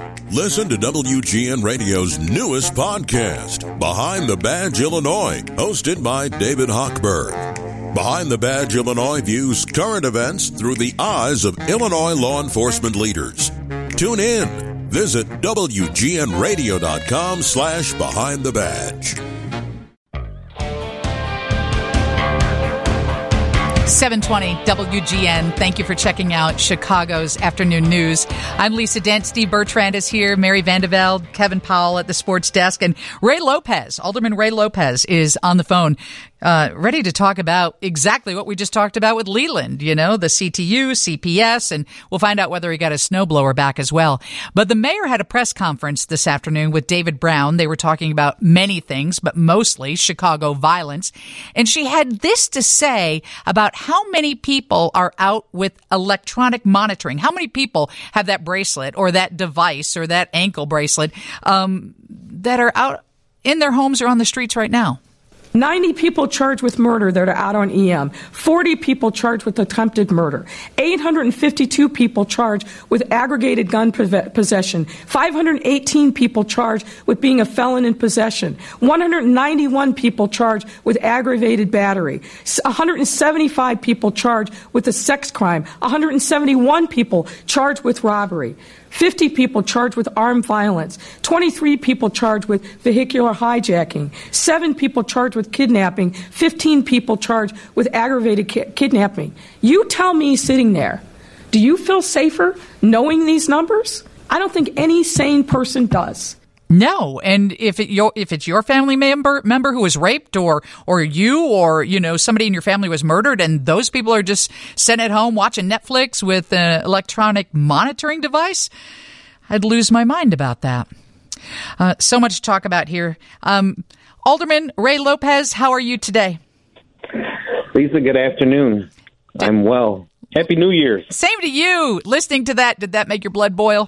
Listen to WGN Radio's newest podcast, Behind the Badge Illinois, hosted by David Hochberg. Behind the Badge Illinois views current events through the eyes of Illinois law enforcement leaders. Tune in. Visit WGNRadio.com/Behind the Badge. 720 WGN. Thank you for checking out Chicago's Afternoon News. I'm Lisa Dent. Steve Bertrand is here. Mary Vandevelde, Kevin Powell at the sports desk, and Ray Lopez, Alderman Ray Lopez, is on the phone, ready to talk about exactly what we just talked about with Leland, the CTU, CPS, and we'll find out whether he got his snowblower back as well. But the mayor had a press conference this afternoon with David Brown. They were talking about many things, but mostly Chicago violence. And she had this to say about how many people are out with electronic monitoring. How many people have that bracelet or that device or that ankle bracelet that are out in their homes or on the streets right now? 90 people charged with murder that are out on EM, 40 people charged with attempted murder, 852 people charged with aggregated gun possession, 518 people charged with being a felon in possession, 191 people charged with aggravated battery, 175 people charged with a sex crime, 171 people charged with robbery, 50 people charged with armed violence, 23 people charged with vehicular hijacking, 7 people charged with kidnapping, 15 people charged with aggravated kidnapping. You tell me sitting there, do you feel safer knowing these numbers? I don't think any sane person does. No, and if it's your family member who was raped, or you, or somebody in your family was murdered, and those people are just sitting at home watching Netflix with an electronic monitoring device, I'd lose my mind about that. So much to talk about here. Alderman Ray Lopez, how are you today? Lisa, good afternoon. I'm well. Happy New Year's. Same to you. Listening to that, did that make your blood boil?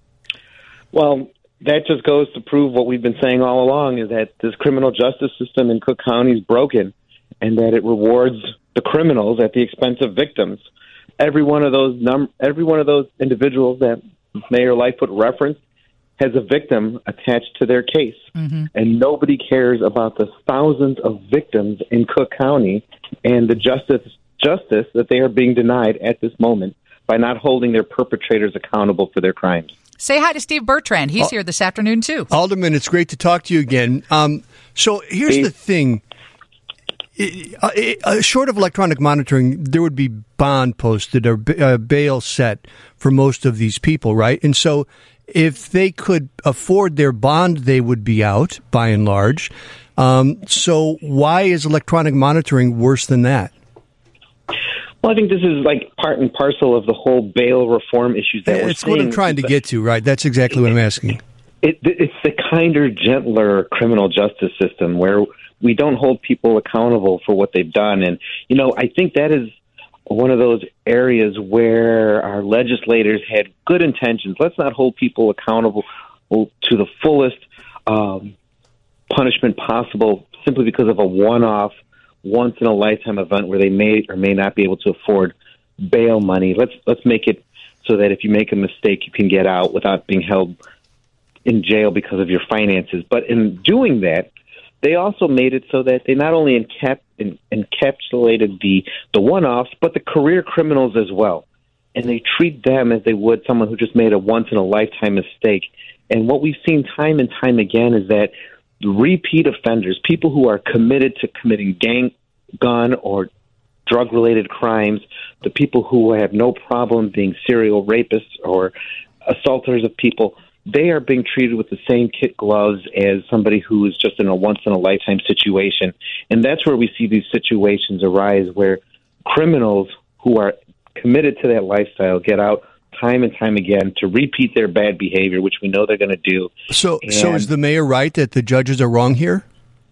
Well, that just goes to prove what we've been saying all along, is that this criminal justice system in Cook County is broken, and that it rewards the criminals at the expense of victims. Every one of those individuals that Mayor Lightfoot referenced has a victim attached to their case. Mm-hmm. And nobody cares about the thousands of victims in Cook County and the justice that they are being denied at this moment by not holding their perpetrators accountable for their crimes. Say hi to Steve Bertrand. He's here this afternoon, too. Alderman, it's great to talk to you again. So here's the thing. Short of electronic monitoring, there would be bond posted or bail set for most of these people, right? And so if they could afford their bond, they would be out, by and large. So why is electronic monitoring worse than that? Well, I think this is like part and parcel of the whole bail reform issues that we're seeing. It's what I'm trying to get to, right? That's exactly what I'm asking. It's the kinder, gentler criminal justice system where we don't hold people accountable for what they've done. And, I think that is one of those areas where our legislators had good intentions. Let's not hold people accountable to the fullest punishment possible simply because of a one-off, once-in-a-lifetime event where they may or may not be able to afford bail money. Let's make it so that if you make a mistake, you can get out without being held in jail because of your finances. But in doing that, they also made it so that they not only encapsulated the one-offs, but the career criminals as well. And they treat them as they would someone who just made a once-in-a-lifetime mistake. And what we've seen time and time again is that repeat offenders, people who are committed to committing gun or drug-related crimes, the people who have no problem being serial rapists or assaulters of people, they are being treated with the same kid gloves as somebody who is just in a once-in-a-lifetime situation. And that's where we see these situations arise where criminals who are committed to that lifestyle get out time and time again to repeat their bad behavior, which we know they're going to do. So is the mayor right that the judges are wrong here?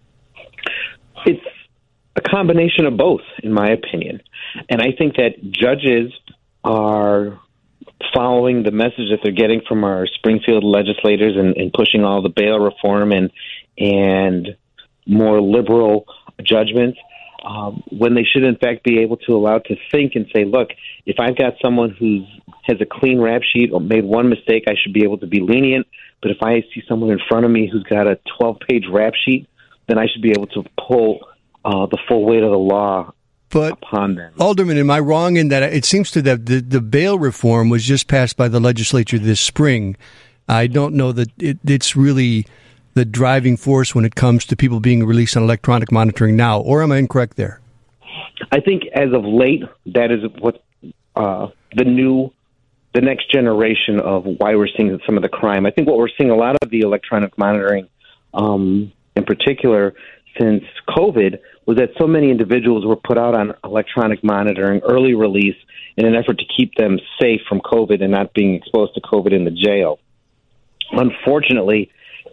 It's a combination of both, in my opinion. And I think that judges are following the message that they're getting from our Springfield legislators and pushing all the bail reform and more liberal judgments when they should, in fact, be able to allow to think and say, look, if I've got someone who's has a clean rap sheet or made one mistake, I should be able to be lenient. But if I see someone in front of me who's got a 12-page rap sheet, then I should be able to pull the full weight of the law upon them. Alderman, am I wrong in that it seems to that the bail reform was just passed by the legislature this spring? I don't know that it's really the driving force when it comes to people being released on electronic monitoring now, or am I incorrect there? I think as of late, that is what the next generation of why we're seeing some of the crime. I think what we're seeing a lot of the electronic monitoring, in particular, since COVID, was that so many individuals were put out on electronic monitoring, early release, in an effort to keep them safe from COVID and not being exposed to COVID in the jail. Unfortunately,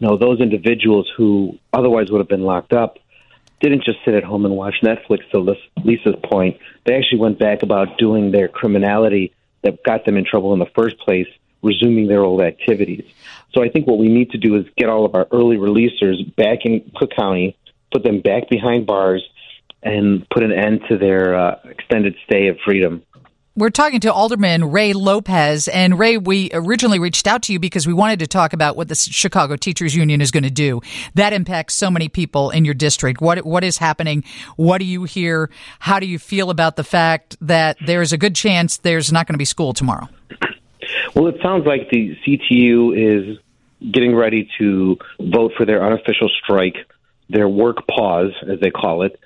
those individuals who otherwise would have been locked up didn't just sit at home and watch Netflix, to Lisa's point. They actually went back about doing their criminality that got them in trouble in the first place, resuming their old activities. So I think what we need to do is get all of our early releasers back in Cook County, put them back behind bars, and put an end to their extended stay of freedom. We're talking to Alderman Ray Lopez. And Ray, we originally reached out to you because we wanted to talk about what the Chicago Teachers Union is going to do. That impacts so many people in your district. What is happening? What do you hear? How do you feel about the fact that there's a good chance there's not going to be school tomorrow? Well, it sounds like the CTU is getting ready to vote for their unofficial strike, their work pause, as they call it,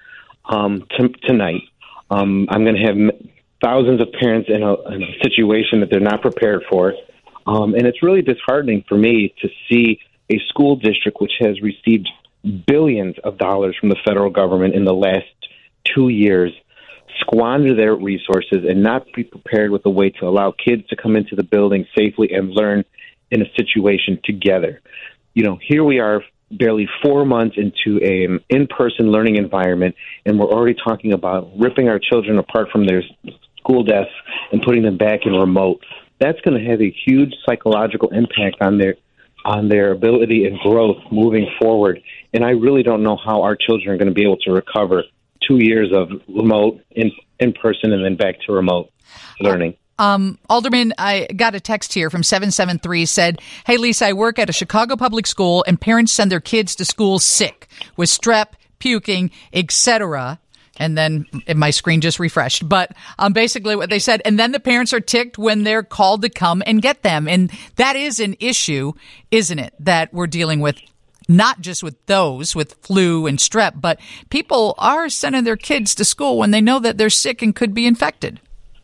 tonight. I'm going to have thousands of parents in a situation that they're not prepared for. And it's really disheartening for me to see a school district which has received billions of dollars from the federal government in the last 2 years squander their resources and not be prepared with a way to allow kids to come into the building safely and learn in a situation together. Here we are barely 4 months into an in-person learning environment, and we're already talking about ripping our children apart from their school desks and putting them back in remote. That's going to have a huge psychological impact on their ability and growth moving forward. And I really don't know how our children are going to be able to recover 2 years of remote, in person, and then back to remote learning. Alderman, I got a text here from 773 said, "Hey, Lisa, I work at a Chicago public school and parents send their kids to school sick with strep, puking, etc." And then my screen just refreshed. But basically what they said, and then the parents are ticked when they're called to come and get them. And that is an issue, isn't it, that we're dealing with, not just with those with flu and strep, but people are sending their kids to school when they know that they're sick and could be infected.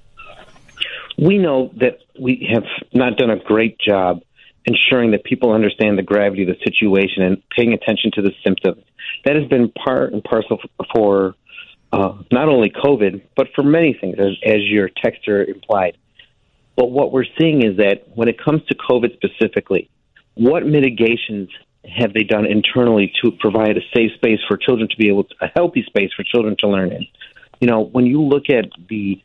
We know that we have not done a great job ensuring that people understand the gravity of the situation and paying attention to the symptoms. That has been part and parcel for not only COVID, but for many things, as your texter implied. But what we're seeing is that when it comes to COVID specifically, what mitigations have they done internally to provide a safe space for children to be able to, a healthy space for children to learn in? When you look at the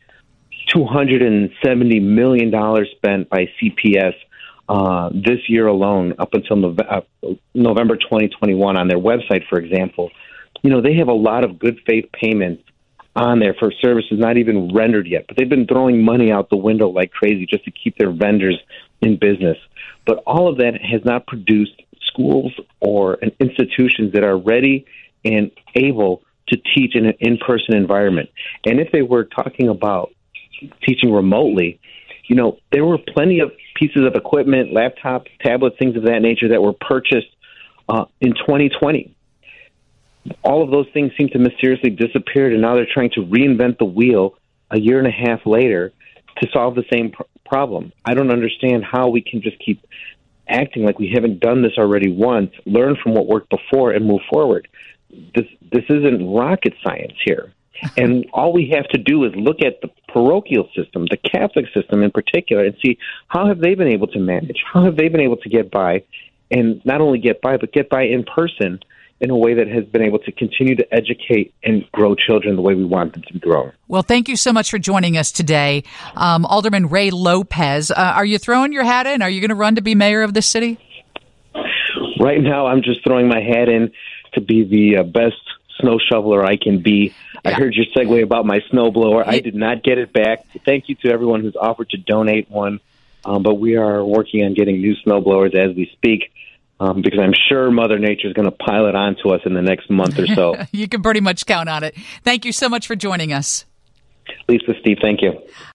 $270 million spent by CPS this year alone, up until November 2021 on their website, for example, they have a lot of good faith payments on there for services not even rendered yet, but they've been throwing money out the window like crazy just to keep their vendors in business. But all of that has not produced schools or institutions that are ready and able to teach in an in-person environment. And if they were talking about teaching remotely, there were plenty of pieces of equipment, laptops, tablets, things of that nature that were purchased in 2020. All of those things seem to mysteriously disappeared, and now they're trying to reinvent the wheel a year and a half later to solve the same problem. I don't understand how we can just keep acting like we haven't done this already once, learn from what worked before, and move forward. This isn't rocket science here. And all we have to do is look at the parochial system, the Catholic system in particular, and see how have they been able to manage? How have they been able to get by, and not only get by, but get by in person in a way that has been able to continue to educate and grow children the way we want them to be grown. Well, thank you so much for joining us today. Alderman Ray Lopez, are you throwing your hat in? Are you going to run to be mayor of this city? Right now, I'm just throwing my hat in to be the best snow shoveler I can be. I heard your segue about my snowblower. I did not get it back. Thank you to everyone who's offered to donate one. but we are working on getting new snow blowers as we speak. Because I'm sure Mother Nature is going to pile it onto us in the next month or so. You can pretty much count on it. Thank you so much for joining us. Lisa, Steve, thank you.